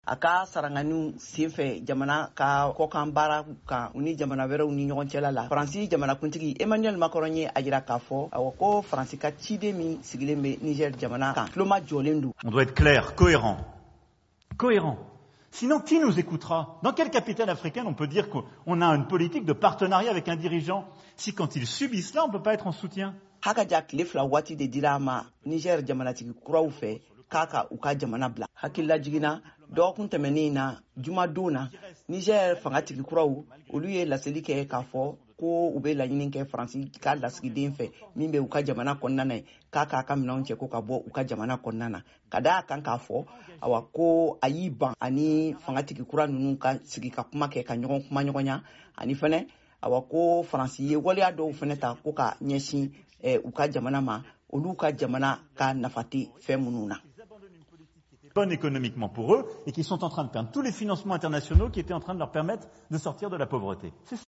aka saranganu senfɛ jamana ka kɔkan baara kan u ni jamana wɛrɛw ni ɲɔgɔn cɛla la Faransi jamana kuntigi Emmanuel Macron ye a jira k'a fɔ awɔ ko Faransi ka ciden min sigilen bɛ Niger jamana kan tuloma jɔlen don. On doit être clair, cohérent. Sinon, qui nous écoutera? Dans quelle capitale africaine on peut dire qu'on a une politique de partenariat avec un dirigeant si quand ils subissent là, on ne peut pas être en soutien? Haka ja tile fila waati de dira ma Niger jamanatigi kuraw fɛ k'a ka u ka jamana bila. Hakilila jiginna dɔgɔkun tɛmɛnen na jumadon na Niger fangatigi kuraw olu ye laseli kɛ k'a fɔ ko u bɛ laɲini kɛ Faransi ka lasigiden fɛ min bɛ u ka jamana kɔnɔna na k'a k'a ka minɛnw cɛ ko ka bɔ u ka jamana kɔnɔna na ka d'a kan k'a fɔ awa ko a y'i ban ani fangatigi kura ninnu ka sigi ka kuma kɛ ka ɲɔgɔn kuma ɲɔgɔnya ani fɛnɛ awa ko Faransi ye waleya dɔw fɛnɛ ta ko ka ɲɛsin u ka jamana ma olu ka jamana ka nafa tɛ fɛn minnu na. Bonne économiquement pour eux et qui sont en train de perdre tous les financements internationaux qui étaient en train de leur permettre de sortir de la pauvreté.